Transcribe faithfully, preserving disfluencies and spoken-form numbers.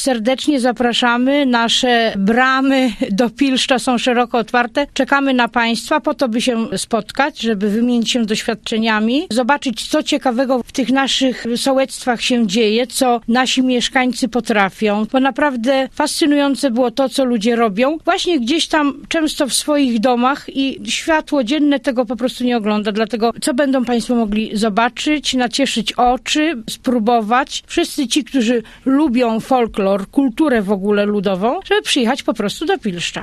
serdecznie zapraszamy. Nasze bramy do Pilszcza są szeroko otwarte. Czekamy na Państwa po to, by się spotkać, żeby wymienić się doświadczeniami, zobaczyć, co ciekawego w tych naszych sołectwach się dzieje, co nasi mieszkańcy potrafią, bo naprawdę fascynujące było to, co ludzie robią. Właśnie gdzieś tam często w swoich domach i światło dzienne tego po prostu nie ogląda. Dlatego co będą Państwo mogli zobaczyć, nacieszyć oczy, spróbować. Wszyscy ci, którzy lubią folklor, kulturę w ogóle ludową, żeby przyjechać po prostu do Pilszcza.